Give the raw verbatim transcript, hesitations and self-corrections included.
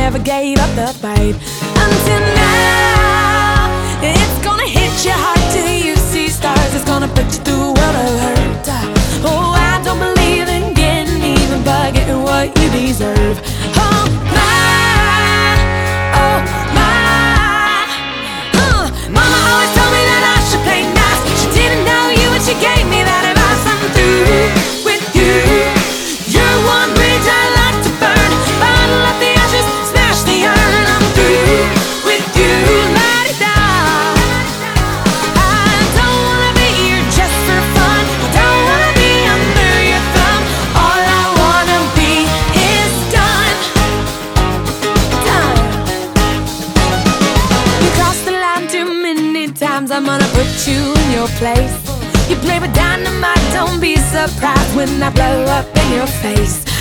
never gave up the fight. Until now, it's gonna hit you hard till you see stars. It's gonna put you through a world of hurt. Oh, I don't believe in getting even, but getting what you deserve. Oh my, oh my, uh, Mama always told me that I should play nice. She didn't know you and she gave me that advice. I'm through with you. You're one bridge I like to burn. Bottle up the ashes, smash the urn. I'm through with you, la-di-da. I don't wanna be here just for fun. I don't wanna be under your thumb. All I wanna be is done, done. You crossed the line too many times. I'm gonna put you in your place. You play with dynamite, don't be surprised when I blow up in your face.